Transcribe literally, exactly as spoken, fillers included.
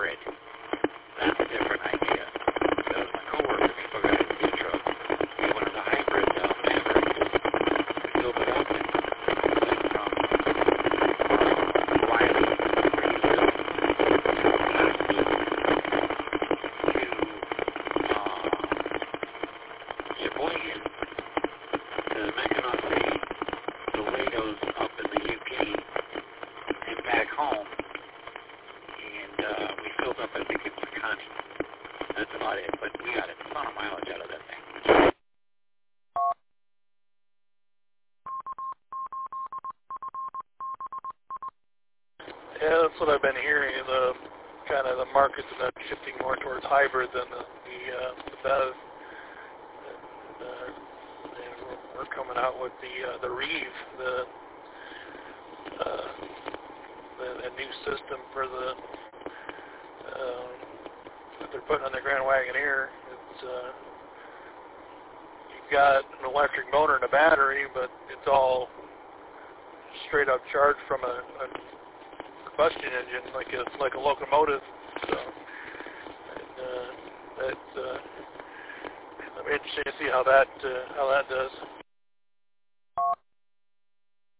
hybrid, that's a different idea. So my coworker, people got into the truck. We wanted a hybrid uh, Maverick. We built it up and went from uh, Wiley, where you live, to uh, Sheboygan, to Mackinac City, to Lados up in the U K, and back home. And uh, we filled up, I think, in Connie. That's about it. But we got a ton of mileage out of that thing. Yeah, that's what I've been hearing. The kind of the market's been shifting more towards hybrid than the the, uh, the B E V. And, uh, and we're, we're coming out with the uh, the Reeve, the, uh, the the new system for the um, that they're putting on the Grand Wagoneer. It's uh, you've got an electric motor and a battery, but it's all straight up charged from a, a combustion engine, like a like a locomotive. So, and, uh, that's uh, I'm interested to see how that uh, how that does.